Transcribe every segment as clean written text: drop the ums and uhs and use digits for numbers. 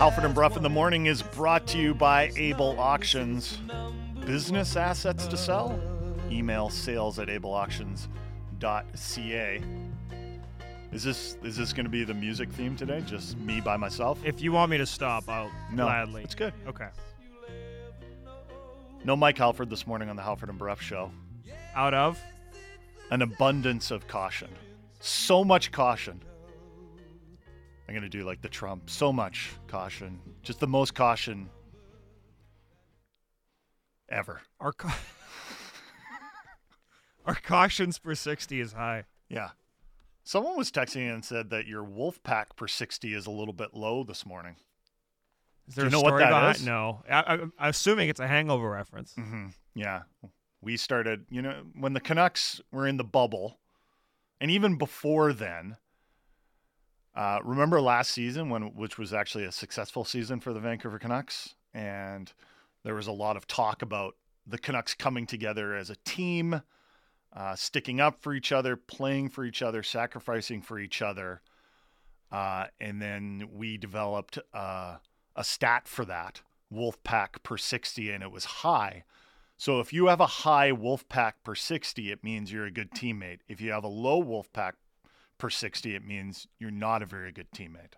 Halford and Bruff in the Morning is brought to you by Able Auctions. Business assets to sell? Email sales@ableauctions.ca. Is this going to be the music theme today? Just me by myself? If you want me to stop, I'll gladly. It's good. Okay. No Mike Halford this morning on the Halford and Bruff show. Out of? An abundance of caution. So much caution. I'm going to do like the Trump. So much caution. Just the most caution ever. Our cautions per 60 is high. Yeah. Someone was texting and said that your wolf pack per 60 is a little bit low this morning. Is there Do you a know what story that behind? is? No. I'm assuming it's a hangover reference. Mm-hmm. Yeah. We started, when the Canucks were in the bubble, and even before then, remember last season, which was actually a successful season for the Vancouver Canucks, and there was a lot of talk about the Canucks coming together as a team, sticking up for each other, playing for each other, sacrificing for each other, and then we developed a stat for that, Wolfpack per 60, and it was high. So if you have a high Wolfpack per 60, it means you're a good teammate. If you have a low Wolfpack per 60, it means you're not a very good teammate.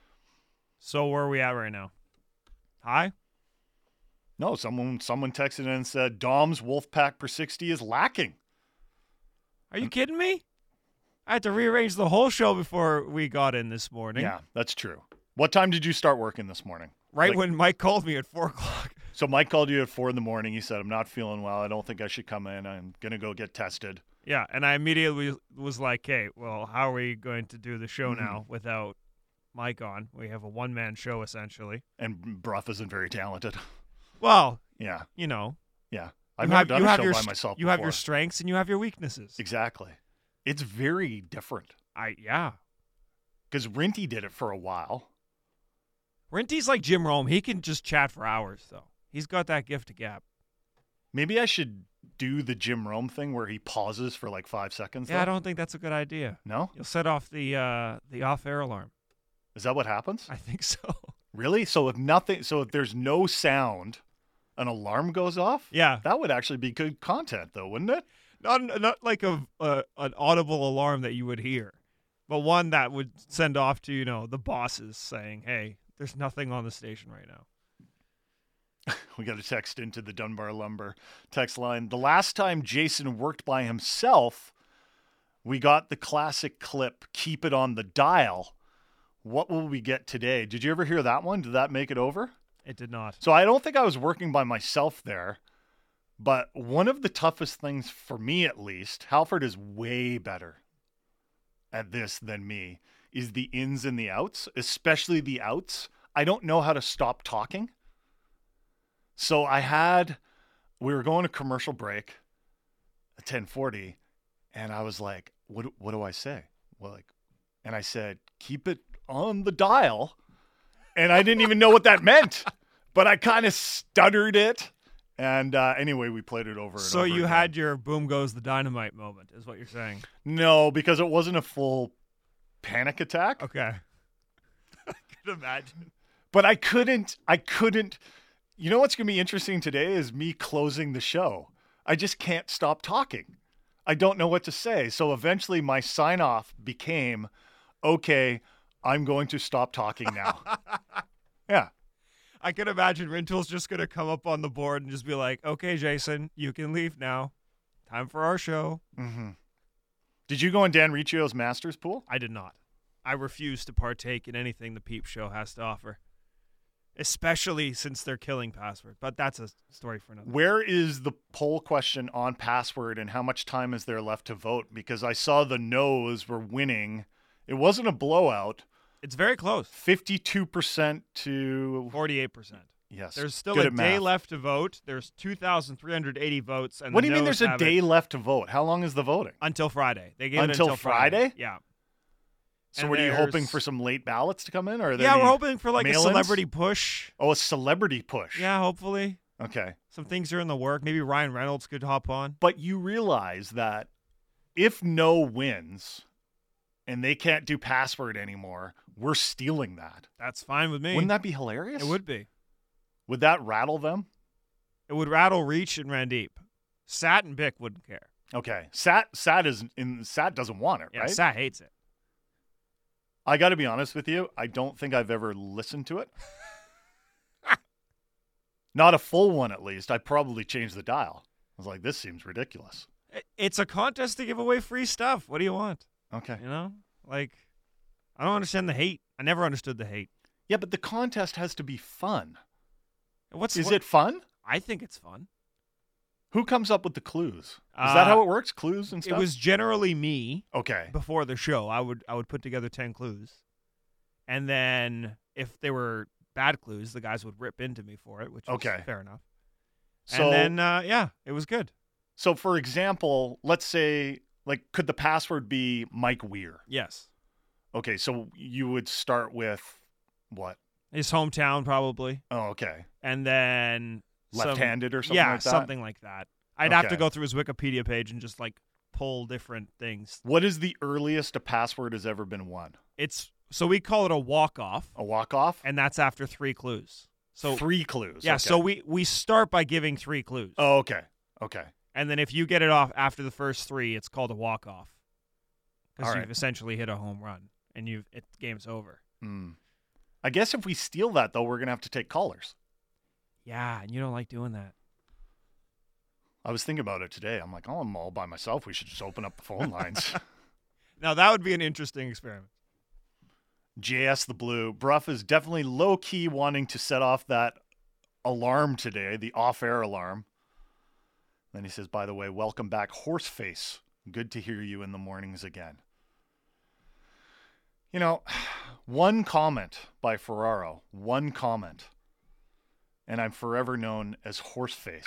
So where are we at right now? High? No, someone texted in and said Dom's Wolfpack per 60 is lacking. Are you kidding me? I had to rearrange the whole show before we got in this morning. Yeah, that's true. What time did you start working this morning? Right when Mike called me at 4 o'clock. So Mike called you at 4 a.m. He said, I'm not feeling well. I don't think I should come in. I'm going to go get tested. Yeah, and I immediately was like, hey, well, how are we going to do the show now without Mike on? We have a one-man show, essentially. And Bruff isn't very talented. Well, yeah. Yeah. I've never done a show by myself You before. have your strengths and you have your weaknesses. Exactly. It's very different. Yeah. Because Rinty did it for a while. Rinty's like Jim Rome. He can just chat for hours, though. He's got that gift of gab. Maybe I should do the Jim Rome thing where he pauses for like 5 seconds. Yeah, though. I don't think that's a good idea. No? You'll set off the off-air alarm. Is that what happens? I think so. Really? So if there's no sound, an alarm goes off? Yeah. That would actually be good content, though, wouldn't it? Not like an audible alarm that you would hear, but one that would send off to, the bosses saying, hey, there's nothing on the station right now. We got a text into the Dunbar Lumber text line. The last time Jason worked by himself, we got the classic clip, Keep It on the Dial. What will we get today? Did you ever hear that one? Did that make it over? It did not. So I don't think I was working by myself there, but one of the toughest things for me, at least, Halford is way better at this than me, is the ins and the outs, especially the outs. I don't know how to stop talking. So we were going to commercial break at 10:40, and I was like, what do I say? And I said, keep it on the dial. And I didn't even know what that meant, but I kind of stuttered it. And anyway, we played it over and So over you again. had your boom goes the dynamite moment, is what you're saying. No, because it wasn't a full panic attack. Okay. I could imagine. But I couldn't. You know what's going to be interesting today is me closing the show. I just can't stop talking. I don't know what to say. So eventually my sign off became, okay, I'm going to stop talking now. Yeah. I can imagine Rintoul's just going to come up on the board and just be like, okay, Jason, you can leave now. Time for our show. Mm-hmm. Did you go in Dan Riccio's Masters pool? I did not. I refuse to partake in anything the Peep Show has to offer, especially since they're killing Password. But that's a story for another. Where is the poll question on Password and how much time is there left to vote? Because I saw the no's were winning. It wasn't a blowout. It's very close. 52% to 48%. Yes. There's still Good a at day math. left to vote. There's 2,380 votes. And What the do you mean noes there's a have day it left to vote? How long is the voting? until Friday? They gave Until it until Friday? Yeah. So And what are you there's- hoping for some late ballots to come in? Or are there Yeah, any we're hoping for like a mail-ins? celebrity push. Oh, a celebrity push. Yeah, hopefully. Okay. Some things are in the work. Maybe Ryan Reynolds could hop on. But you realize that if no wins and they can't do password anymore, we're stealing that. That's fine with me. Wouldn't that be hilarious? It would be. Would that rattle them? It would rattle Reach and Randeep. Sat and Bick wouldn't care. Okay. Sat doesn't want it, Yeah, right? Sat hates it. I got to be honest with you. I don't think I've ever listened to it. Not a full one, at least. I probably changed the dial. I was like, this seems ridiculous. It's a contest to give away free stuff. What do you want? Okay. You know? Like, I don't understand the hate. I never understood the hate. Yeah, but the contest has to be fun. Is it fun? I think it's fun. Who comes up with the clues? Is that how it works? Clues and stuff? It was generally me. Okay. Before the show, I would put together 10 clues. And then if they were bad clues, the guys would rip into me for it, which was fair enough. So, and then, it was good. So, for example, let's say, like, could the password be Mike Weir? Yes. Okay, so you would start with what? His hometown, probably. Oh, okay. And then... left-handed or something like that? Yeah, something like that. I'd have to go through his Wikipedia page and just, like, pull different things. What is the earliest a password has ever been won? So we call it a walk-off. A walk-off? And that's after 3 clues. So 3 clues. Yeah, okay. so we start by giving 3 clues. Oh, okay. Okay. And then if you get it off after the first 3, it's called a walk-off. Because All you've essentially hit a home run and game's over. I guess if we steal that, though, we're going to have to take callers. Yeah, and you don't like doing that. I was thinking about it today. I'm like, oh, I'm all by myself. We should just open up the phone lines. Now, that would be an interesting experiment. JS the Blue. Bruff is definitely low-key wanting to set off that alarm today, the off-air alarm. Then he says, by the way, welcome back, Horseface. Good to hear you in the mornings again. You know, one comment by Ferraro, one comment, and I'm forever known as Horseface.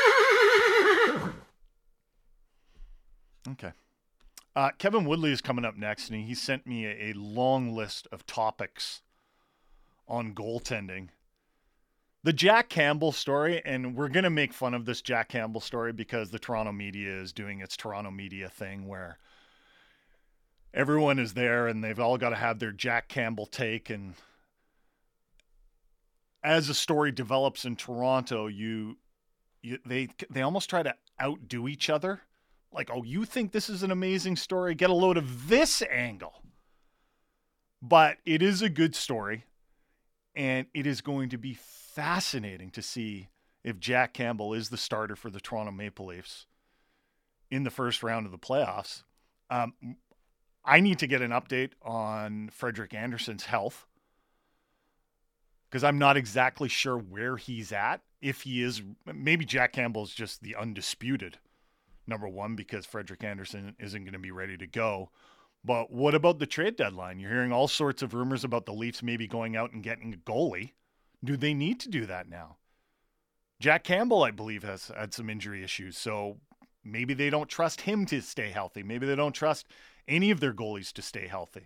Okay. Kevin Woodley is coming up next, and he sent me a long list of topics on goaltending. The Jack Campbell story, and we're going to make fun of this Jack Campbell story because the Toronto media is doing its Toronto media thing where everyone is there and they've all got to have their Jack Campbell take. And as the story develops in Toronto, they almost try to outdo each other. Like, oh, you think this is an amazing story? Get a load of this angle. But it is a good story, and it is going to be fascinating to see if Jack Campbell is the starter for the Toronto Maple Leafs in the first round of the playoffs. I need to get an update on Frederik Andersen's health because I'm not exactly sure where he's at. If he is, maybe Jack Campbell is just the undisputed number one because Frederik Andersen isn't going to be ready to go. But what about the trade deadline? You're hearing all sorts of rumors about the Leafs maybe going out and getting a goalie. Do they need to do that now? Jack Campbell, I believe, has had some injury issues, so maybe they don't trust him to stay healthy. Maybe they don't trust any of their goalies to stay healthy.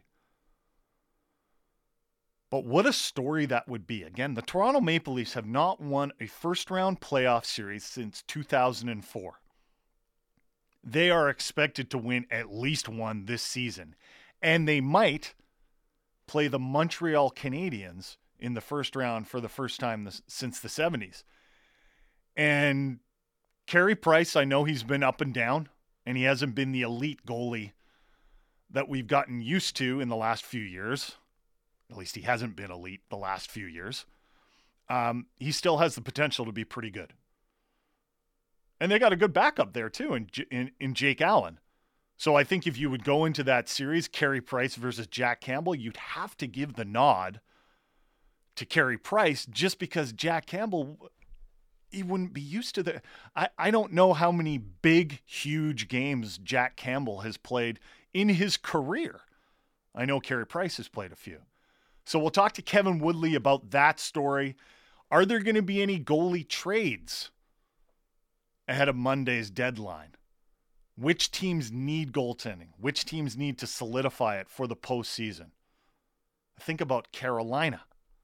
But what a story that would be. Again, the Toronto Maple Leafs have not won a first-round playoff series since 2004. They are expected to win at least one this season. And they might play the Montreal Canadiens in the first round for the first time since the 70s. And Carey Price, I know he's been up and down, and he hasn't been the elite goalie that we've gotten used to in the last few years. At least he hasn't been elite the last few years. He still has the potential to be pretty good. And they got a good backup there, too, in Jake Allen. So I think if you would go into that series, Carey Price versus Jack Campbell, you'd have to give the nod to Carey Price just because Jack Campbell, he wouldn't be used to the... I don't know how many big, huge games Jack Campbell has played in his career. I know Carey Price has played a few. So we'll talk to Kevin Woodley about that story. Are there going to be any goalie trades ahead of Monday's deadline? Which teams need goaltending? Which teams need to solidify it for the postseason? Think about Carolina.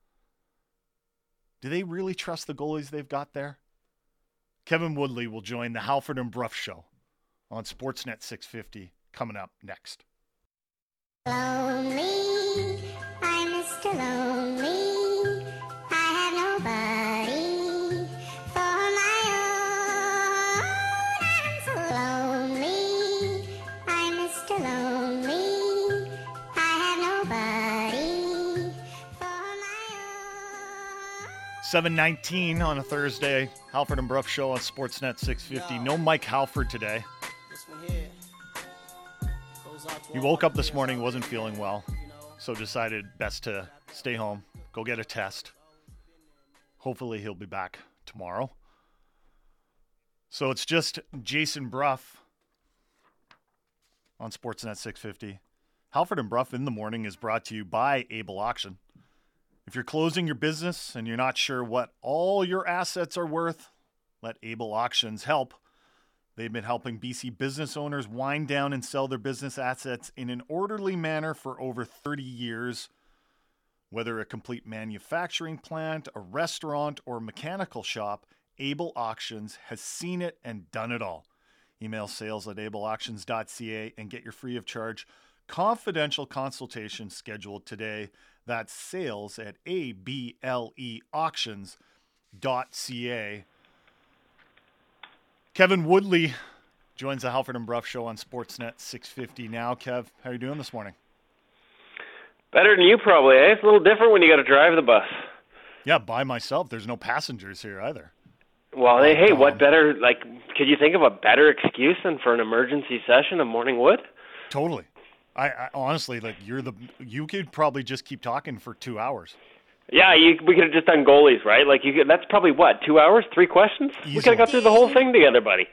Do they really trust the goalies they've got there? Kevin Woodley will join the Halford and Bruff Show on Sportsnet 650 coming up next. Lonely, I'm Mr. Lonely. I have nobody for my own. I'm so lonely, I'm Mr. Lonely. I have nobody for my own. 7:19 on a Thursday. Halford and Bruff show on Sportsnet 650. No Mike Halford today. This one here goes out to He all woke my up this people morning, out wasn't there, feeling well, you know. so decided best to stay home, go get a test. Hopefully he'll be back tomorrow. So it's just Jason Bruff on Sportsnet 650. Halford and Bruff in the morning is brought to you by Able Auction. If you're closing your business and you're not sure what all your assets are worth, let Able Auctions help. They've been helping BC business owners wind down and sell their business assets in an orderly manner for over 30 years. Whether a complete manufacturing plant, a restaurant, or mechanical shop, Able Auctions has seen it and done it all. Email sales@ableauctions.ca and get your free of charge confidential consultation scheduled today. That's sales@ableauctions.ca. Kevin Woodley joins the Halford and Bruff show on Sportsnet 650 now. Kev, how are you doing this morning? Better than you probably, eh? It's a little different when you got to drive the bus. Yeah, by myself. There's no passengers here either. Well, hey, what better, could you think of a better excuse than for an emergency session of Morning Wood? Totally. I honestly, you could probably just keep talking for 2 hours. Yeah, we could have just done goalies, right? That's probably, 2 hours, 3 questions? We could have got through the whole thing together, buddy.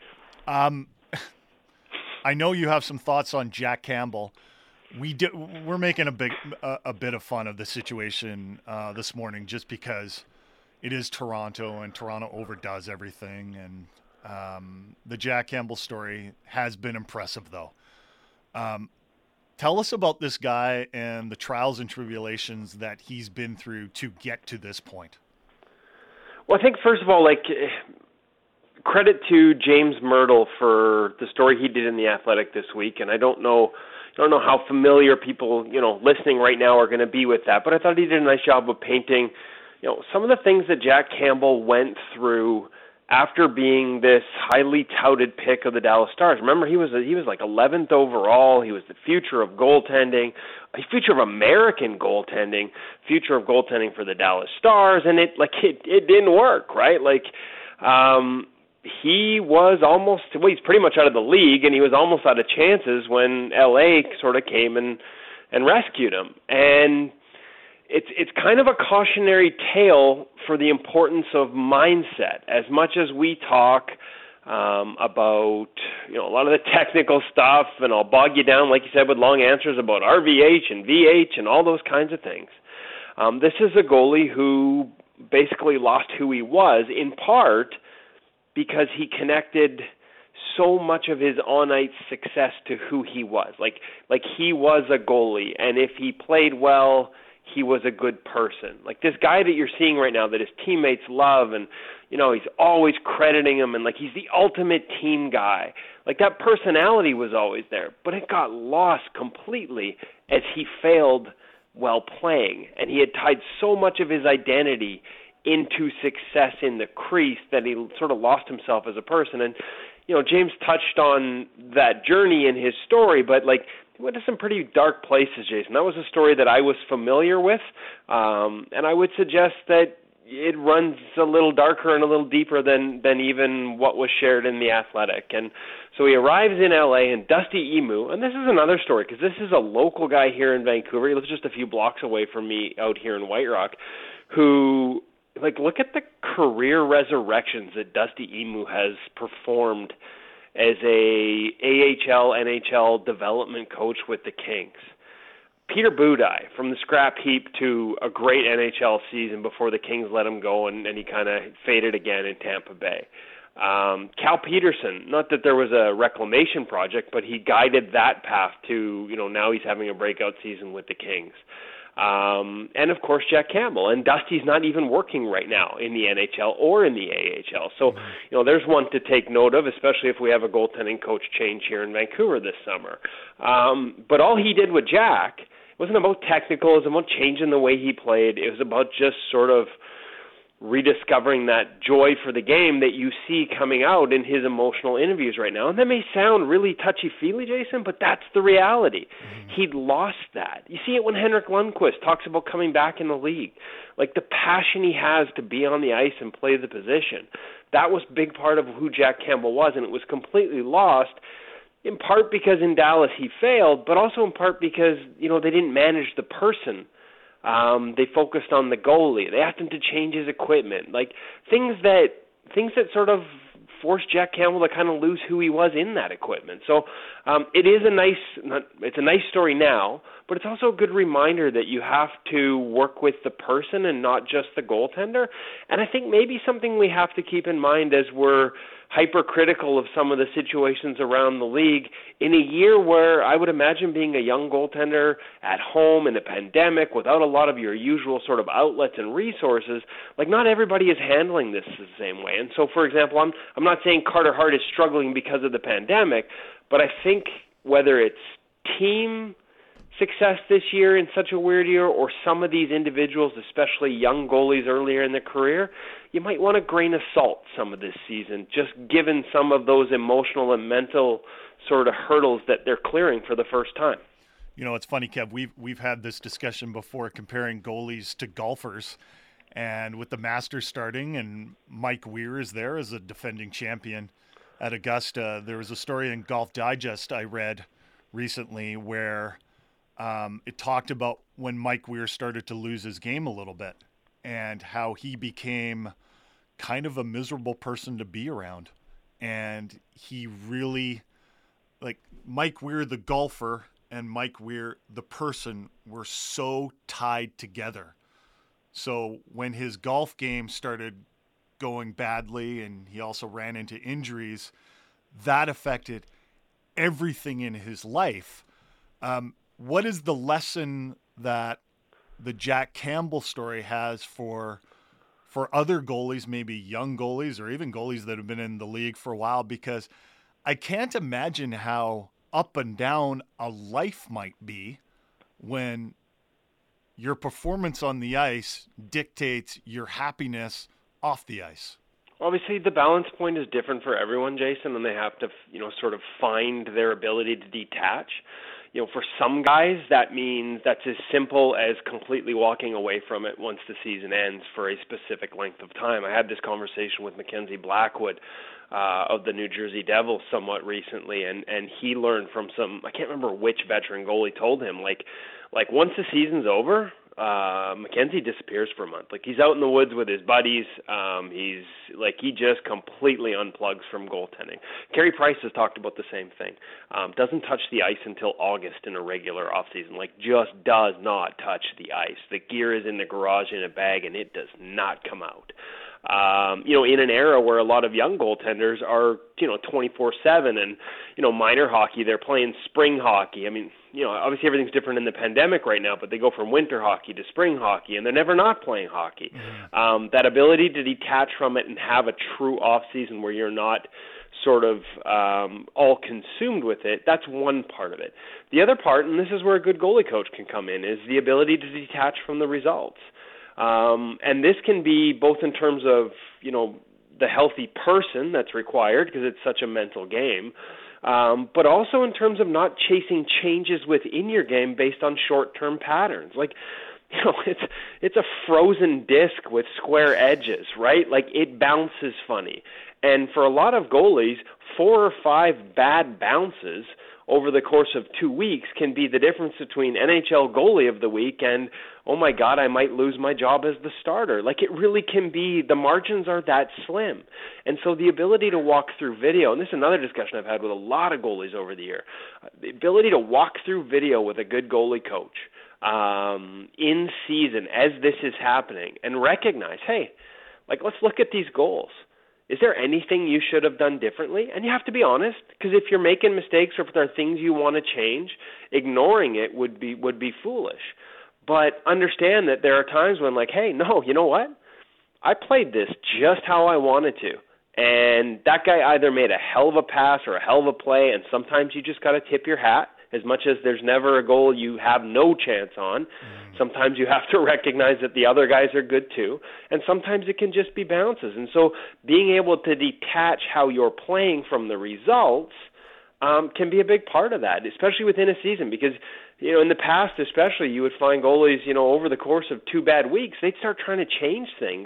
I know you have some thoughts on Jack Campbell. We're making a bit of fun of the situation this morning just because it is Toronto and Toronto overdoes everything. And the Jack Campbell story has been impressive, though. Tell us about this guy and the trials and tribulations that he's been through to get to this point. Well, I think, first of all, credit to James Myrtle for the story he did in The Athletic this week. And I don't know how familiar people, listening right now are going to be with that, but I thought he did a nice job of painting, some of the things that Jack Campbell went through after being this highly touted pick of the Dallas Stars. Remember, he was 11th overall. He was the future of goaltending, a future of American goaltending, future of goaltending for the Dallas Stars, and it didn't work, right? He was almost, he's pretty much out of the league, and he was almost out of chances when LA sort of came and rescued him. And it's kind of a cautionary tale for the importance of mindset. As much as we talk about a lot of the technical stuff, and I'll bog you down, like you said, with long answers about RVH and VH and all those kinds of things. This is a goalie who basically lost who he was, in part because he connected so much of his on-ice success to who he was. Like he was a goalie, and if he played well, he was a good person. Like this guy that you're seeing right now that his teammates love, and he's always crediting him, and he's the ultimate team guy. That personality was always there, but it got lost completely as he failed while playing, and he had tied so much of his identity into success in the crease that he sort of lost himself as a person. And James touched on that journey in his story, but he went to some pretty dark places, Jason. That was a story that I was familiar with, and I would suggest that it runs a little darker and a little deeper than even what was shared in The Athletic. And so he arrives in LA, and Dusty Emu, and this is another story because this is a local guy here in Vancouver. He lives just a few blocks away from me out here in White Rock, who, look at the career resurrections that Dusty Emu has performed as a AHL, NHL development coach with the Kings. Peter Budaj, from the scrap heap to a great NHL season before the Kings let him go and he kind of faded again in Tampa Bay. Cal Peterson, not that there was a reclamation project, but he guided that path to, now he's having a breakout season with the Kings. And of course Jack Campbell. And Dusty's not even working right now in the NHL or in the AHL. So, there's one to take note of, especially if we have a goaltending coach change here in Vancouver this summer. But all he did with Jack wasn't about technical, it was about changing the way he played. It was about just sort of rediscovering that joy for the game that you see coming out in his emotional interviews right now. And that may sound really touchy-feely, Jason, but that's the reality. He'd lost that. You see it when Henrik Lundqvist talks about coming back in the league. Like the passion he has to be on the ice and play the position. That was a big part of who Jack Campbell was, and it was completely lost, in part because in Dallas he failed, but also in part because, they didn't manage the person. They focused on the goalie. They asked him to change his equipment, like things that sort of forced Jack Campbell to kind of lose who he was in that equipment. So it is it's a nice story now, but it's also a good reminder that you have to work with the person and not just the goaltender. And I think maybe something we have to keep in mind as we're hypercritical of some of the situations around the league in a year where I would imagine being a young goaltender at home in a pandemic without a lot of your usual sort of outlets and resources, like not everybody is handling this the same way. And so, for example, I'm not saying Carter Hart is struggling because of the pandemic, but I think whether it's team success this year in such a weird year or some of these individuals, especially young goalies earlier in their career, you might want a grain of salt some of this season, just given some of those emotional and mental sort of hurdles that they're clearing for the first time. It's funny, Kev, we've had this discussion before comparing goalies to golfers, and with the Masters starting and Mike Weir is there as a defending champion at Augusta, there was a story in Golf Digest I read recently where it talked about when Mike Weir started to lose his game a little bit and how he became kind of a miserable person to be around. And he really, like Mike Weir, the golfer, and Mike Weir, the person, were so tied together. So when his golf game started going badly and he also ran into injuries, that affected everything in his life. What is the lesson that the Jack Campbell story has for other goalies, maybe young goalies or even goalies that have been in the league for a while? Because I can't imagine how up and down a life might be when your performance on the ice dictates your happiness off the ice. Obviously, the balance point is different for everyone, Jason, and they have to, sort of find their ability to detach. For some guys, that means that's as simple as completely walking away from it once the season ends for a specific length of time. I had this conversation with Mackenzie Blackwood of the New Jersey Devils somewhat recently, and he learned from I can't remember which veteran goalie told him, like once the season's over, Mackenzie disappears for a month. Like he's out in the woods with his buddies. He just completely unplugs from goaltending. Carey Price has talked about the same thing. Doesn't touch the ice until August in a regular off season. Like just does not touch the ice. The gear is in the garage in a bag and it does not come out. In an era where a lot of young goaltenders are, 24/7 and, minor hockey, they're playing spring hockey. I mean, obviously everything's different in the pandemic right now, but they go from winter hockey to spring hockey and they're never not playing hockey. That ability to detach from it and have a true off season where you're not sort of all consumed with it, that's one part of it. The other part, and this is where a good goalie coach can come in, is the ability to detach from the results. And this can be both in terms of, the healthy person that's required because it's such a mental game, but also in terms of not chasing changes within your game based on short-term patterns. Like, it's a frozen disc with square edges, right? Like it bounces funny. And for a lot of goalies, 4 or 5 bad bounces over the course of 2 weeks can be the difference between NHL goalie of the week and, oh my God, I might lose my job as the starter. Like it really can be, the margins are that slim. And so the ability to walk through video, and this is another discussion I've had with a lot of goalies over the year, the ability to walk through video with a good goalie coach in season as this is happening and recognize, hey, like let's look at these goals. Is there anything you should have done differently? And you have to be honest, because if you're making mistakes or if there are things you want to change, ignoring it would be foolish. but understand that there are times when, like, hey, no, you know what? I played this just how I wanted to. And that guy either made a hell of a pass or a hell of a play, and sometimes you just got to tip your hat. As much as there's never a goal you have no chance on, sometimes you have to recognize that the other guys are good too, and sometimes it can just be bounces. And so being able to detach how you're playing from the results can be a big part of that, especially within a season, because in the past especially, you would find goalies, over the course of 2 bad weeks, they'd start trying to change things.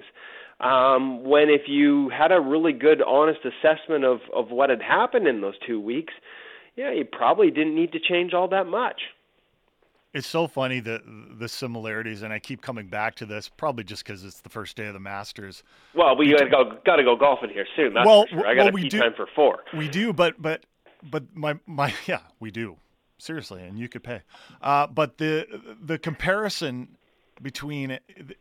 When if you had a really good, honest assessment of what had happened in those 2 weeks, you probably didn't need to change all that much. It's so funny, the similarities, and I keep coming back to this, probably just because it's the first day of the Masters. Well, we got to go golfing here soon. That's for sure. I got a tee time for 4. We do, but my yeah, we do. Seriously, and you could pay. But the comparison between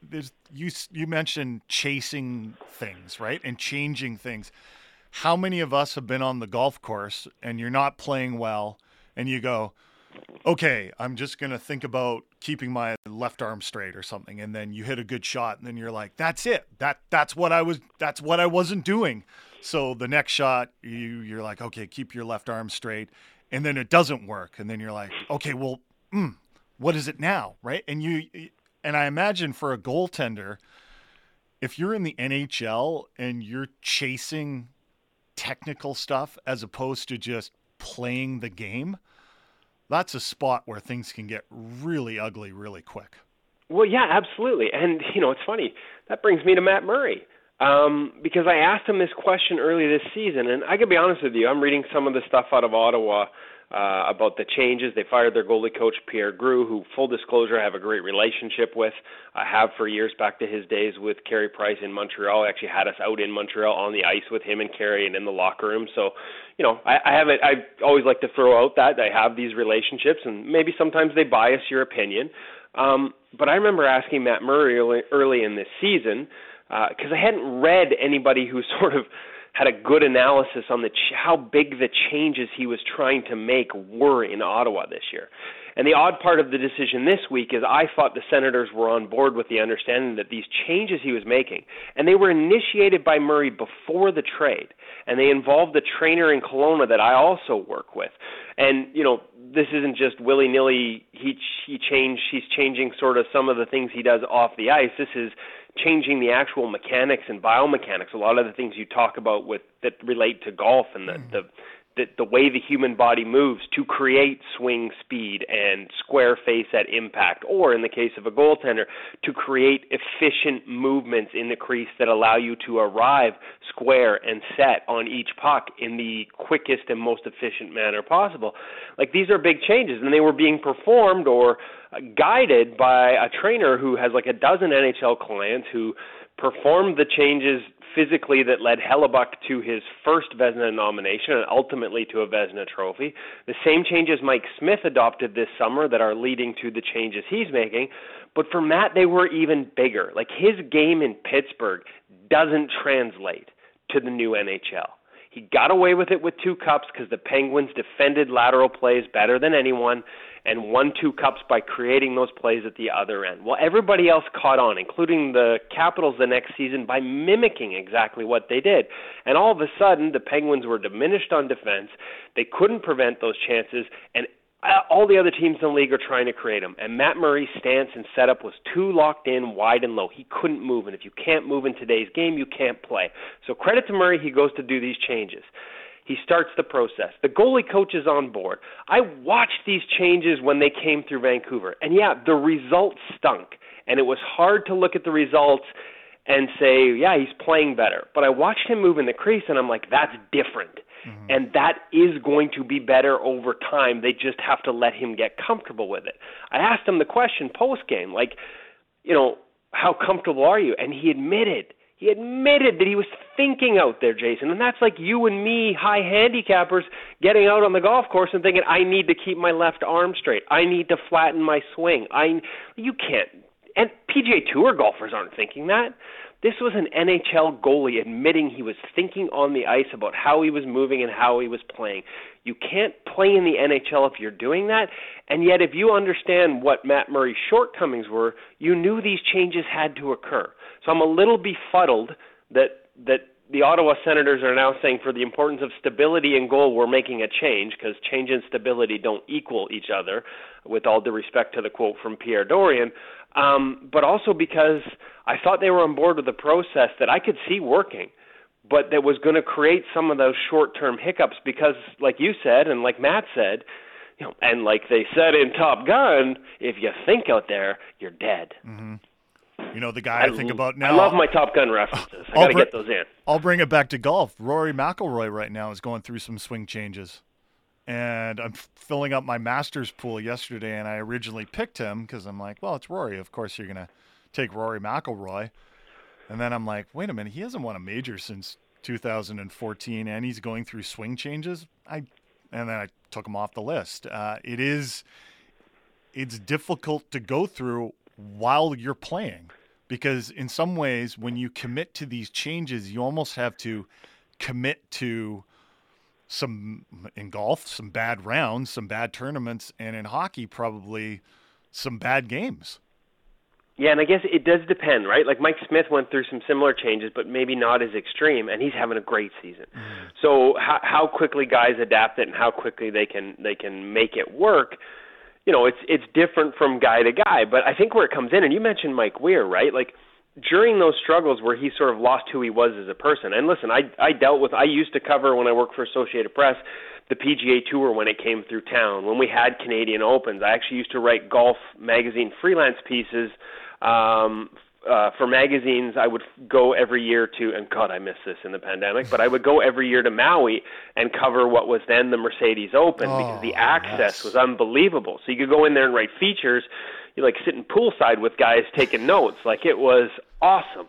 you mentioned chasing things, right, and changing things. How many of us have been on the golf course and you're not playing well and you go, okay, I'm just going to think about keeping my left arm straight or something. And then you hit a good shot and then you're like, that's it. That's what I wasn't doing. So the next shot you're like, okay, keep your left arm straight. And then it doesn't work. And then you're like, okay, well, what is it now? Right. And I imagine for a goaltender, if you're in the NHL and you're chasing technical stuff as opposed to just playing the game, that's a spot where things can get really ugly really quick. Well, yeah, absolutely. And, it's funny. That brings me to Matt Murray. Because I asked him this question early this season, and I can be honest with you, I'm reading some of the stuff out of Ottawa about the changes. They fired their goalie coach, Pierre Groulx, who, full disclosure, I have a great relationship with. I have for years, back to his days with Carey Price in Montreal. I actually had us out in Montreal on the ice with him and Carey and in the locker room. So, I always like to throw out that I have these relationships, and maybe sometimes they bias your opinion. But I remember asking Matt Murray early in this season, because I hadn't read anybody who sort of had a good analysis on how big the changes he was trying to make were in Ottawa this year. And the odd part of the decision this week is I thought the Senators were on board with the understanding that these changes he was making, and they were initiated by Murray before the trade, and they involved the trainer in Kelowna that I also work with. And, this isn't just willy-nilly, he's changing sort of some of the things he does off the ice. This is changing the actual mechanics and biomechanics, a lot of the things you talk about that relate to golf and the way the human body moves to create swing speed and square face at impact, or in the case of a goaltender, to create efficient movements in the crease that allow you to arrive square and set on each puck in the quickest and most efficient manner possible. Like, these are big changes, and they were being performed or guided by a trainer who has like a dozen NHL clients who performed the changes physically that led Hellebuck to his first Vezina nomination and ultimately to a Vezina trophy. The same changes Mike Smith adopted this summer that are leading to the changes he's making. But for Matt, they were even bigger. Like, his game in Pittsburgh doesn't translate to the new NHL. He got away with it with 2 cups because the Penguins defended lateral plays better than anyone and won 2 cups by creating those plays at the other end. Well, everybody else caught on, including the Capitals the next season, by mimicking exactly what they did. And all of a sudden, the Penguins were diminished on defense. They couldn't prevent those chances, and all the other teams in the league are trying to create them. And Matt Murray's stance and setup was too locked in, wide and low. He couldn't move, and if you can't move in today's game, you can't play. So credit to Murray, he goes to do these changes. He starts the process. The goalie coach is on board. I watched these changes when they came through Vancouver. And yeah, the results stunk. And it was hard to look at the results and say, yeah, he's playing better. But I watched him move in the crease, and I'm like, that's different. Mm-hmm. And that is going to be better over time. They just have to let him get comfortable with it. I asked him the question post-game, like, how comfortable are you? And he admitted that he was thinking out there, Jason. And that's like you and me, high handicappers, getting out on the golf course and thinking, I need to keep my left arm straight. I need to flatten my swing. You can't. and PGA Tour golfers aren't thinking that. This was an NHL goalie admitting he was thinking on the ice about how he was moving and how he was playing. You can't play in the NHL if you're doing that, and yet if you understand what Matt Murray's shortcomings were, you knew these changes had to occur. So I'm a little befuddled that the Ottawa Senators are now saying for the importance of stability in goal, we're making a change, because change and stability don't equal each other, with all due respect to the quote from Pierre Dorian, but also because I thought they were on board with the process that I could see working, but that was going to create some of those short-term hiccups because, like you said and like Matt said, and like they said in Top Gun, if you think out there, you're dead. Mm-hmm. The guy I think about now. I love my Top Gun references. I got to get those in. I'll bring it back to golf. Rory McIlroy right now is going through some swing changes. And I'm filling up my Masters pool yesterday, and I originally picked him because I'm like, well, it's Rory. Of course you're going to take Rory McIlroy. And then I'm like, wait a minute, he hasn't won a major since 2014, and he's going through swing changes? And then I took him off the list. It's difficult to go through while you're playing, because in some ways when you commit to these changes, you almost have to commit to in golf, some bad rounds, some bad tournaments, and in hockey, probably some bad games. Yeah, and I guess it does depend, right? Like Mike Smith went through some similar changes, but maybe not as extreme, and he's having a great season. Mm. So how quickly guys adapt it and how quickly they can make it work, it's different from guy to guy. But I think where it comes in, and you mentioned Mike Weir, right? Like during those struggles where he sort of lost who he was as a person. And listen, I used to cover, when I worked for Associated Press, the PGA Tour when it came through town. When we had Canadian Opens, I actually used to write golf magazine freelance pieces for magazines. I would go every year to, and God, I miss this in the pandemic, but I would go every year to Maui and cover what was then the Mercedes Open because the access was unbelievable. So you could go in there and write features. You like sitting poolside with guys taking notes. Like it was awesome.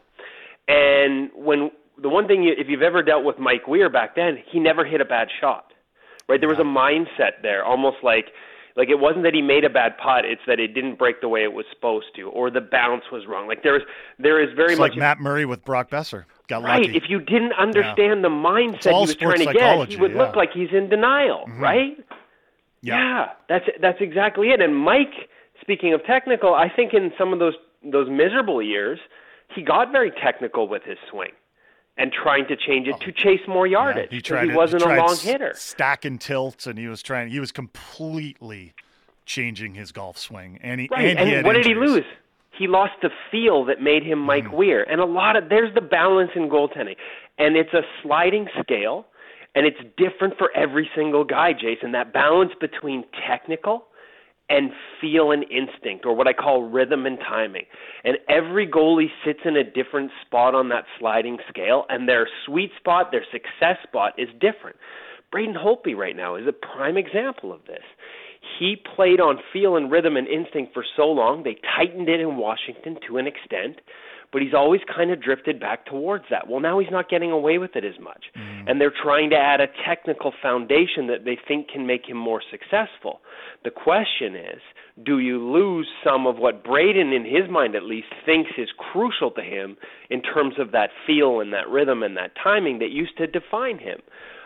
And when the one thing, if you've ever dealt with Mike Weir back then, he never hit a bad shot, right? There was a mindset there, almost like it wasn't that he made a bad putt, it's that it didn't break the way it was supposed to, or the bounce was wrong. Like there is very it's much like Matt Murray with Brock Besser. Got right. lucky. If you didn't understand the mindset he was trying to get, he would look like he's in denial, right? Yeah, that's exactly it. And Mike, speaking of technical, I think in some of those miserable years, he got very technical with his swing and trying to change it to chase more yardage because he wasn't a long hitter. Stacking tilts, and he was completely changing his golf swing. And what did he lose? He lost the feel that made him Mike Weir. And there's the balance in goaltending. And it's a sliding scale, and it's different for every single guy, Jason. That balance between technical and feel and instinct, or what I call rhythm and timing. And every goalie sits in a different spot on that sliding scale, and their sweet spot, their success spot is different. Braden Holtby right now is a prime example of this. He played on feel and rhythm and instinct for so long. They tightened it in Washington to an extent, but he's always kind of drifted back towards that. Well, now he's not getting away with it as much. And they're trying to add a technical foundation that they think can make him more successful. The question is, do you lose some of what Braden, in his mind at least, thinks is crucial to him in terms of that feel and that rhythm and that timing that used to define him?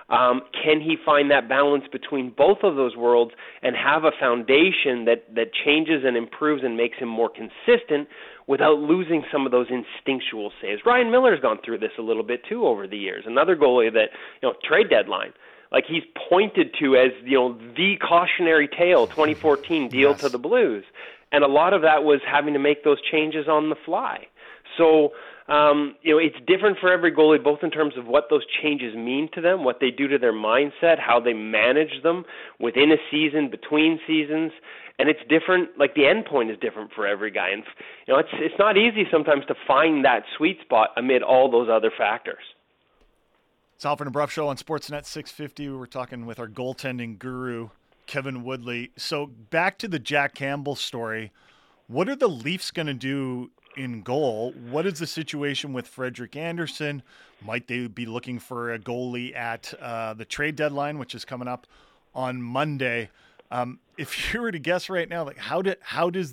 Can he find that balance between both of those worlds and have a foundation that changes and improves and makes him more consistent without losing some of those instinctual saves? Ryan Miller's gone through this a little bit too over the years. Another goalie that, trade deadline, like he's pointed to as, the cautionary tale 2014 deal to the Blues. And a lot of that was having to make those changes on the fly. So, it's different for every goalie, both in terms of what those changes mean to them, what they do to their mindset, how they manage them within a season, between seasons, and it's different. Like the end point is different for every guy, and it's not easy sometimes to find that sweet spot amid all those other factors. It's Halford and Brough Show on Sportsnet 650. We're talking with our goaltending guru, Kevin Woodley. So back to the Jack Campbell story. What are the Leafs going to do in goal? What is the situation with Frederik Andersen? Might they be looking for a goalie at the trade deadline, which is coming up on Monday? If you were to guess right now, like how does this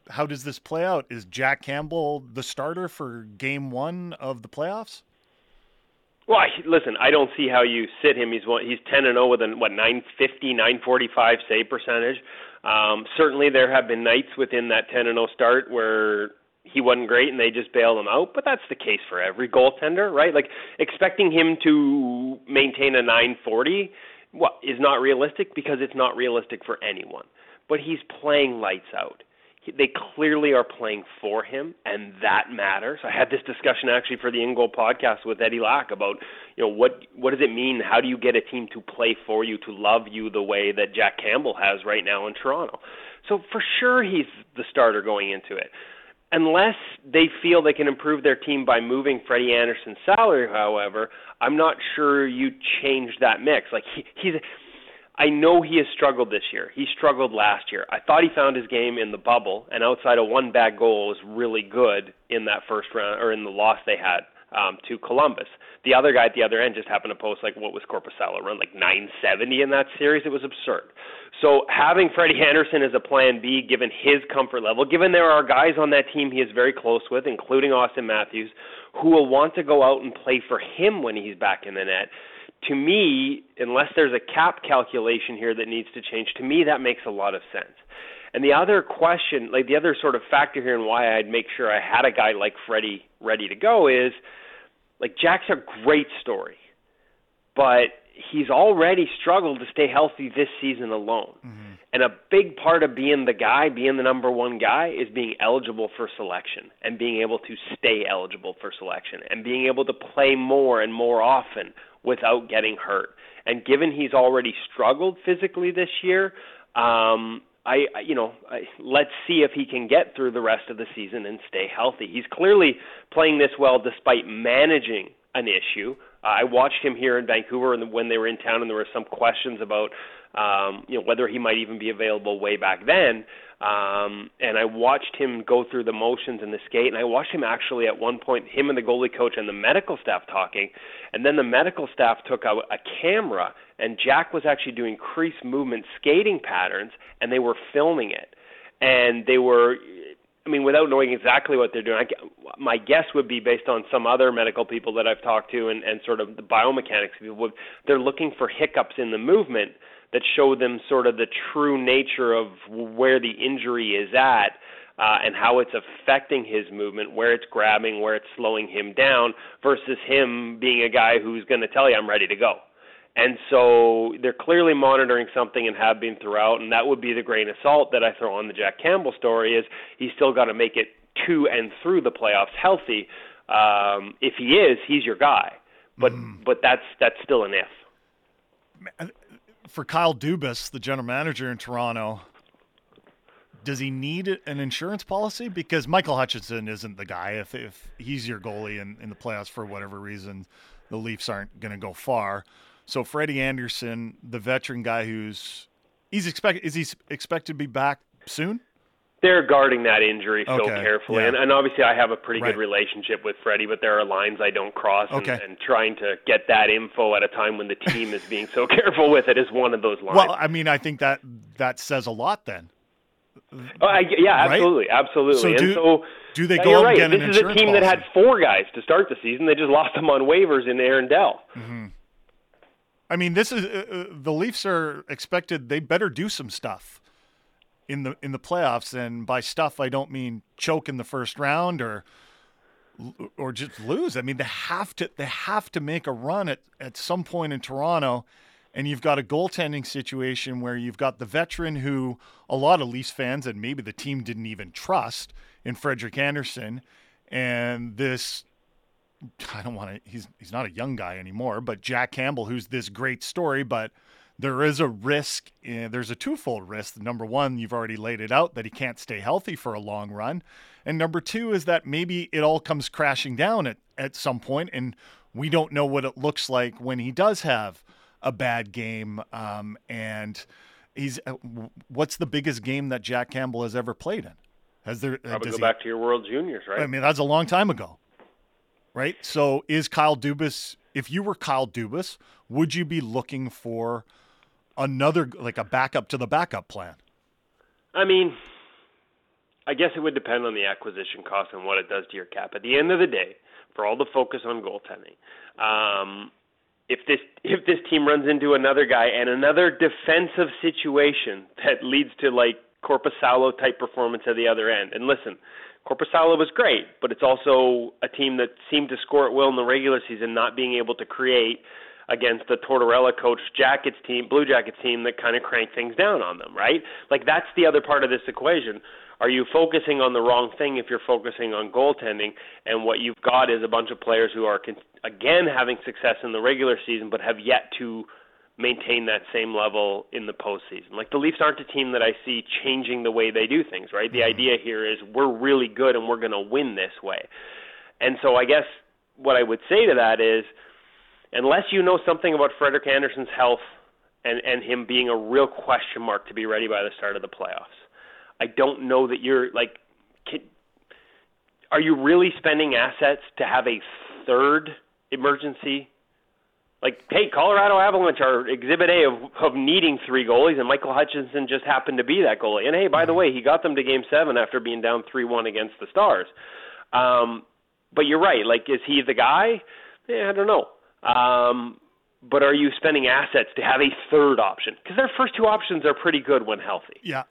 how does this play out? Is Jack Campbell the starter for game 1 of the playoffs? Well, listen, I don't see how you sit him. He's 10-0 with a 950, 945 save percentage. Certainly, there have been nights within that 10-0 start where he wasn't great and they just bailed him out. But that's the case for every goaltender, right? Like expecting him to maintain a 940 is not realistic because it's not realistic for anyone. But he's playing lights out. They clearly are playing for him, and that matters. I had this discussion actually for the In Goal podcast with Eddie Lack about, what does it mean? How do you get a team to play for you, to love you the way that Jack Campbell has right now in Toronto? So for sure he's the starter going into it. Unless they feel they can improve their team by moving Freddie Anderson's salary, however, I'm not sure you change that mix. Like I know he has struggled this year. He struggled last year. I thought he found his game in the bubble, and outside of one bad goal, was really good in that first round, or in the loss they had to Columbus. The other guy at the other end just happened to post, what was Korpisalo, around 970 in that series? It was absurd. So having Freddie Anderson as a plan B, given his comfort level, given there are guys on that team he is very close with, including Austin Matthews, who will want to go out and play for him when he's back in the net, to me, unless there's a cap calculation here that needs to change, to me that makes a lot of sense. And the other question, the other sort of factor here and why I'd make sure I had a guy like Freddie ready to go is, Jack's a great story, but he's already struggled to stay healthy this season alone. Mm-hmm. And a big part of being the guy, being the number one guy, is being eligible for selection and being able to stay eligible for selection and being able to play more and more often without getting hurt. And given he's already struggled physically this year, let's see if he can get through the rest of the season and stay healthy. He's clearly playing this well despite managing an issue. I watched him here in Vancouver when they were in town, and there were some questions about whether he might even be available way back then. And I watched him go through the motions and the skate, and I watched him actually at one point, him and the goalie coach and the medical staff talking, and then the medical staff took out a camera, and Jack was actually doing crease movement skating patterns, and they were filming it. And they were, without knowing exactly what they're doing, my guess would be based on some other medical people that I've talked to and sort of the biomechanics people, they're looking for hiccups in the movement that show them sort of the true nature of where the injury is at and how it's affecting his movement, where it's grabbing, where it's slowing him down, versus him being a guy who's going to tell you, I'm ready to go. And so they're clearly monitoring something and have been throughout, and that would be the grain of salt that I throw on the Jack Campbell story is he's still got to make it to and through the playoffs healthy. If he is, he's your guy. But that's still an if. For Kyle Dubas, the general manager in Toronto, does he need an insurance policy? Because Michael Hutchinson isn't the guy. If he's your goalie in the playoffs for whatever reason, the Leafs aren't going to go far. So Freddie Anderson, the veteran guy is he expected to be back soon? They're guarding that injury so carefully. Yeah. And obviously I have a pretty good relationship with Freddie, but there are lines I don't cross. And trying to get that info at a time when the team is being so careful with it is one of those lines. Well, I think that says a lot then. Absolutely. Absolutely. So do they go out and get an insurance policy? This is a team that had 4 guys to start the season. They just lost them on waivers in Aaron Dell. Mm-hmm. This is the Leafs are expected. They better do some stuff in the playoffs, and by stuff I don't mean choke in the first round or just lose. They have to make a run at some point in Toronto, and you've got a goaltending situation where you've got the veteran who a lot of Leafs fans and maybe the team didn't even trust in Frederik Andersen, and this. He's not a young guy anymore, but Jack Campbell, who's this great story, but there is a risk. There's a twofold risk. Number one, you've already laid it out, that he can't stay healthy for a long run. And number two is that maybe it all comes crashing down at some point, and we don't know what it looks like when he does have a bad game. And what's the biggest game that Jack Campbell has ever played in? Probably go back to your World Juniors, right? That's a long time ago. Right? So is Kyle Dubas, if you were Kyle Dubas, would you be looking for another, a backup to the backup plan? I guess it would depend on the acquisition cost and what it does to your cap. At the end of the day, for all the focus on goaltending, if this team runs into another guy and another defensive situation that leads to like Korpisalo type performance at the other end, and listen, Korpisalo was great, but it's also a team that seemed to score at will in the regular season, not being able to create against the Tortorella coached Blue Jackets team that kind of cranked things down on them, right? Like that's the other part of this equation. Are you focusing on the wrong thing if you're focusing on goaltending, and what you've got is a bunch of players who are, again, having success in the regular season but have yet to maintain that same level in the postseason? Like the Leafs aren't a team that I see changing the way they do things, right? The idea here is we're really good and we're going to win this way. And so I guess what I would say to that is, unless you know something about Frederik Andersen's health and him being a real question mark to be ready by the start of the playoffs, I don't know that you're like, are you really spending assets to have a third emergency? Like, hey, Colorado Avalanche are Exhibit A of needing 3 goalies, and Michael Hutchinson just happened to be that goalie. And hey, by the way, he got them to Game 7 after being down 3-1 against the Stars. But you're right. Like, is he the guy? I don't know. But are you spending assets to have a third option? Because their first 2 options are pretty good when healthy. Yeah.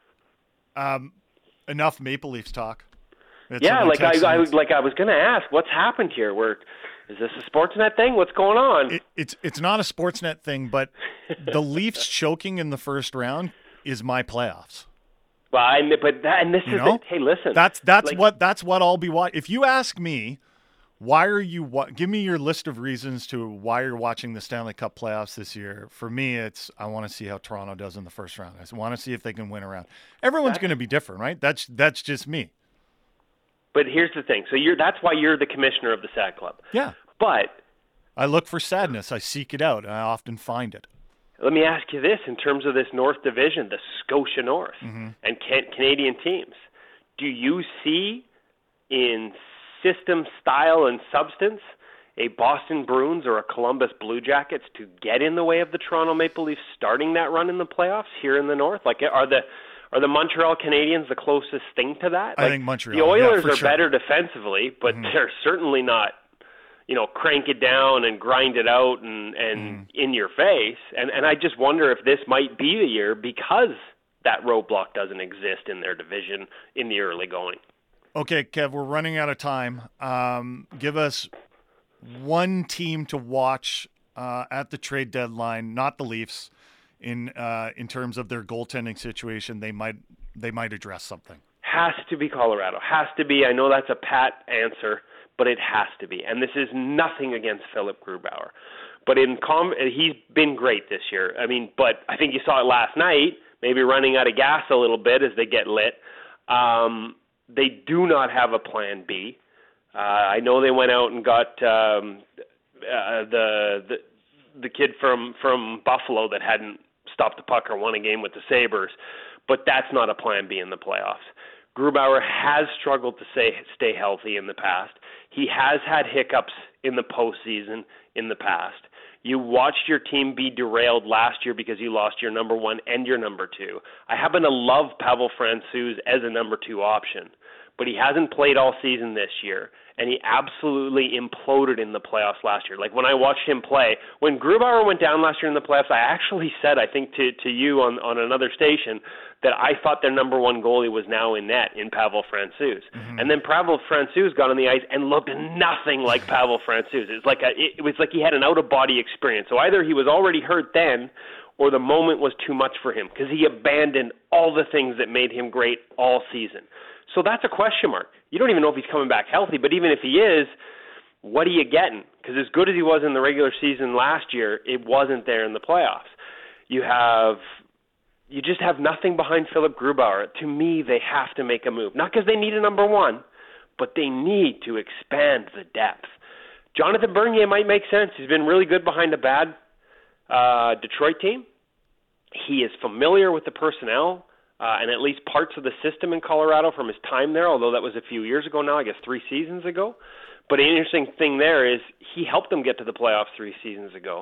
Enough Maple Leafs talk. I was going to ask, what's happened here? Is this a Sportsnet thing? What's going on? It's not a Sportsnet thing, but the Leafs choking in the first round is my playoffs. Well, hey, listen. That's what I'll be watching. If you ask me, why are you? Give me your list of reasons to why you're watching the Stanley Cup playoffs this year. For me, it's I want to see how Toronto does in the first round. I want to see if they can win a round. Everyone's going to be different, right? That's just me. But here's the thing. So that's why you're the commissioner of the SAD Club. Yeah. But I look for sadness. I seek it out, and I often find it. Let me ask you this: in terms of this North Division, the Scotia North and Canadian teams, do you see in system, style, and substance a Boston Bruins or a Columbus Blue Jackets to get in the way of the Toronto Maple Leafs starting that run in the playoffs here in the North? Like, are the Montreal Canadiens the closest thing to that? I think Montreal. The Oilers are sure. better defensively, but they're certainly not, crank it down and grind it out and in your face. And I just wonder if this might be the year because that roadblock doesn't exist in their division in the early going. Okay, Kev, we're running out of time. Give us one team to watch at the trade deadline, not the Leafs, in terms of their goaltending situation. They might address something. Has to be Colorado. Has to be. I know that's a pat answer, but it has to be. And this is nothing against Philip Grubauer. But he's been great this year. I mean, but I think you saw it last night, maybe running out of gas a little bit as they get lit. They do not have a plan B. I know they went out and got the kid from Buffalo that hadn't stopped the puck or won a game with the Sabres, but that's not a plan B in the playoffs. Grubauer has struggled to stay healthy in the past. He has had hiccups in the postseason in the past. You watched your team be derailed last year because you lost your number 1 and your number 2. I happen to love Pavel Francouz as a number 2 option, but he hasn't played all season this year, and he absolutely imploded in the playoffs last year. Like when I watched him play, when Grubauer went down last year in the playoffs, I actually said, I think to you on another station, that I thought their number 1 goalie was now in net in Pavel Francouz. And then Pavel Francouz got on the ice and looked nothing like Pavel Francouz. It was like he had an out-of-body experience. So either he was already hurt then, or the moment was too much for him because he abandoned all the things that made him great all season. So that's a question mark. You don't even know if he's coming back healthy, but even if he is, what are you getting? Because as good as he was in the regular season last year, it wasn't there in the playoffs. You just have nothing behind Philip Grubauer. To me, they have to make a move. Not because they need a number 1, but they need to expand the depth. Jonathan Bernier might make sense. He's been really good behind a bad Detroit team. He is familiar with the personnel and at least parts of the system in Colorado from his time there, although that was a few years ago now, I guess 3 seasons ago. But an interesting thing there is he helped them get to the playoffs 3 seasons ago.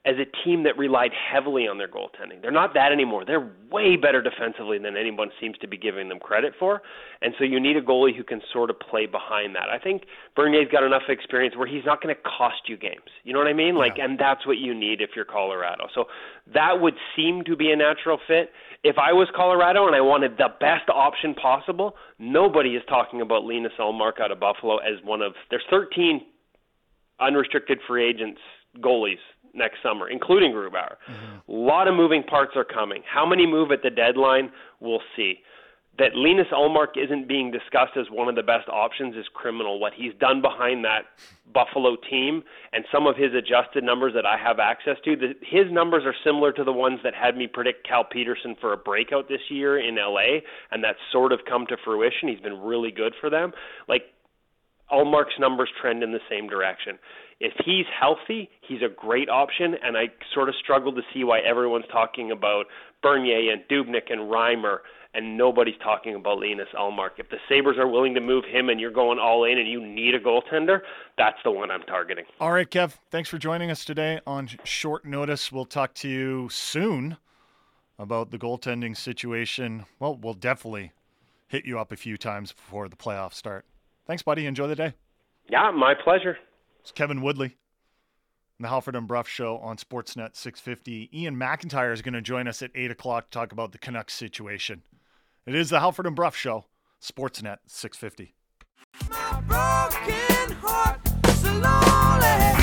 as a team that relied heavily on their goaltending. They're not that anymore. They're way better defensively than anyone seems to be giving them credit for. And so you need a goalie who can sort of play behind that. I think Bernier's got enough experience where he's not going to cost you games. You know what I mean? And that's what you need if you're Colorado. So that would seem to be a natural fit. If I was Colorado and I wanted the best option possible, nobody is talking about Linus Ullmark out of Buffalo as one of, there's 13 unrestricted free agents goalies next summer, including Grubauer. A lot of moving parts are coming. How many move at the deadline? We'll see. That Linus Ullmark isn't being discussed as one of the best options is criminal. What he's done behind that Buffalo team and some of his adjusted numbers that I have access to, his numbers are similar to the ones that had me predict Cal Peterson for a breakout this year in LA, and that's sort of come to fruition. He's been really good for them. Ullmark's numbers trend in the same direction. If he's healthy, he's a great option, and I sort of struggle to see why everyone's talking about Bernier and Dubnyk and Reimer, and nobody's talking about Linus Ullmark. If the Sabres are willing to move him and you're going all in and you need a goaltender, that's the one I'm targeting. All right, Kev, thanks for joining us today on short notice. We'll talk to you soon about the goaltending situation. Well, we'll definitely hit you up a few times before the playoffs start. Thanks, buddy. Enjoy the day. Yeah, my pleasure. It's Kevin Woodley, the Halford and Bruff Show on Sportsnet 650. Ian McIntyre is going to join us at 8 o'clock to talk about the Canucks situation. It is the Halford and Bruff Show, Sportsnet 650. My broken heart, slowly.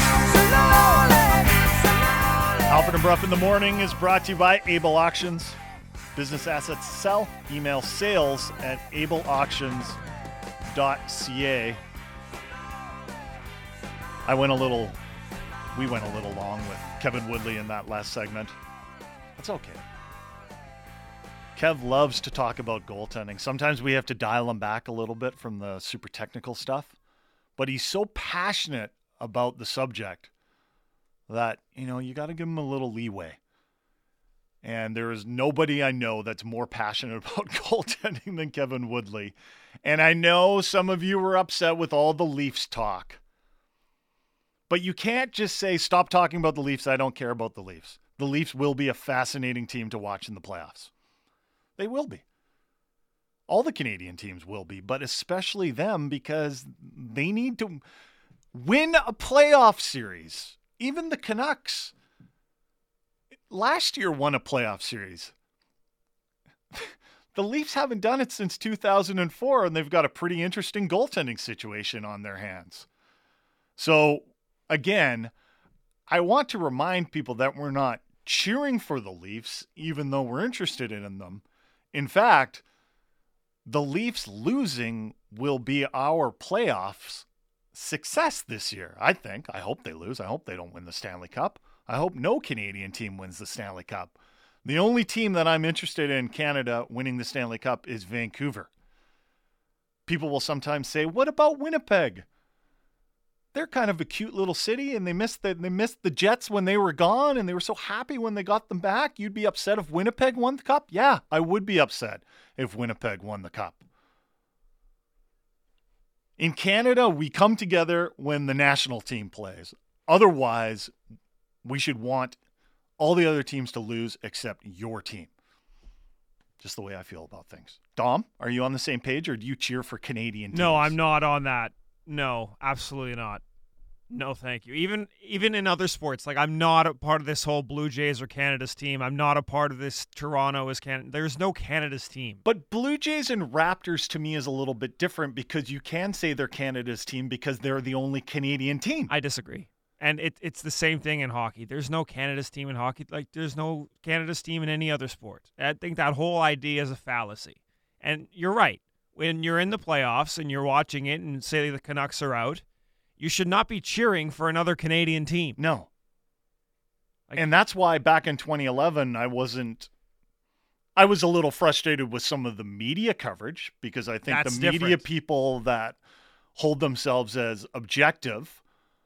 Halford and Bruff in the Morning is brought to you by Able Auctions. Business assets sell. Email sales@ableauctions.ca. We went a little long with Kevin Woodley in that last segment. That's okay. Kev loves to talk about goaltending. Sometimes we have to dial him back a little bit from the super technical stuff, but he's so passionate about the subject that, you got to give him a little leeway. And there is nobody I know that's more passionate about goaltending than Kevin Woodley. And I know some of you were upset with all the Leafs talk. But you can't just say, stop talking about the Leafs, I don't care about the Leafs. The Leafs will be a fascinating team to watch in the playoffs. They will be. All the Canadian teams will be, but especially them because they need to win a playoff series. Even the Canucks last year won a playoff series. The Leafs haven't done it since 2004, and they've got a pretty interesting goaltending situation on their hands. So, again, I want to remind people that we're not cheering for the Leafs, even though we're interested in them. In fact, the Leafs losing will be our playoffs success this year, I think. I hope they lose. I hope they don't win the Stanley Cup. I hope no Canadian team wins the Stanley Cup. The only team that I'm interested in Canada winning the Stanley Cup is Vancouver. People will sometimes say, what about Winnipeg? They're kind of a cute little city, and they missed the Jets when they were gone, and they were so happy when they got them back. You'd be upset if Winnipeg won the Cup? Yeah, I would be upset if Winnipeg won the Cup. In Canada, we come together when the national team plays. Otherwise, we should want all the other teams to lose except your team. Just the way I feel about things. Dom, are you on the same page, or do you cheer for Canadian teams? No, I'm not on that. No, absolutely not. No, thank you. Even in other sports, I'm not a part of this whole Blue Jays or Canada's team. I'm not a part of this Toronto is Canada. There's no Canada's team. But Blue Jays and Raptors to me is a little bit different because you can say they're Canada's team because they're the only Canadian team. I disagree. And it's the same thing in hockey. There's no Canada's team in hockey. There's no Canada's team in any other sport. I think that whole idea is a fallacy. And you're right. When you're in the playoffs and you're watching it and say the Canucks are out, you should not be cheering for another Canadian team. No. And that's why back in 2011, I was a little frustrated with some of the media coverage because I think That's the media different. people that hold themselves as objective,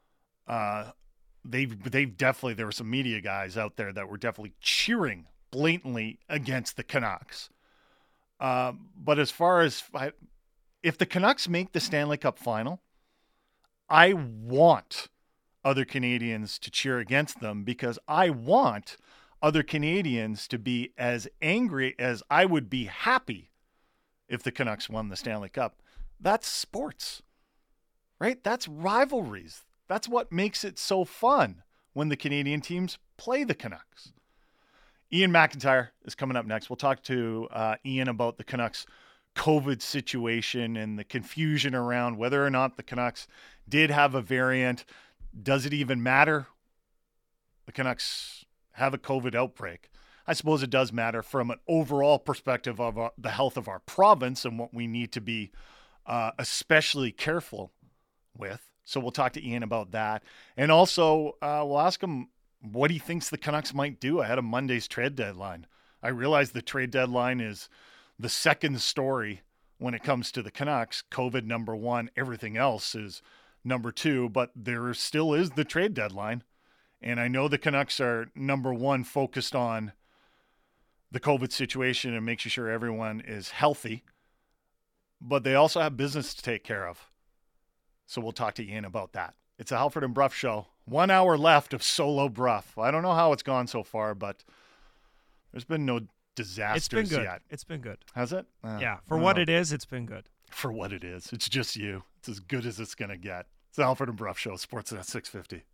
they've definitely, there were some media guys out there that were definitely cheering blatantly against the Canucks. But as far as if the Canucks make the Stanley Cup final, I want other Canadians to cheer against them because I want other Canadians to be as angry as I would be happy if the Canucks won the Stanley Cup. That's sports, right? That's rivalries. That's what makes it so fun when the Canadian teams play the Canucks. Ian McIntyre is coming up next. We'll talk to Ian about the Canucks COVID situation and the confusion around whether or not the Canucks did have a variant. Does it even matter? The Canucks have a COVID outbreak. I suppose it does matter from an overall perspective of the health of our province and what we need to be especially careful with. So we'll talk to Ian about that. And also we'll ask him what he thinks the Canucks might do ahead of Monday's trade deadline. I realize the trade deadline is the second story when it comes to the Canucks. COVID number one, everything else is number two, but there still is the trade deadline. And I know the Canucks are number one focused on the COVID situation and making sure everyone is healthy, but they also have business to take care of. So we'll talk to Ian about that. It's a Halford and Brough show. 1 hour left of solo Brough. I don't know how it's gone so far, but there's been no disasters It's been good. yet. It's been good. Has it? Yeah, for what it is, it's been good. For what it is. It's just you. It's as good as it's going to get. It's the Halford and Brough show, Sportsnet 650.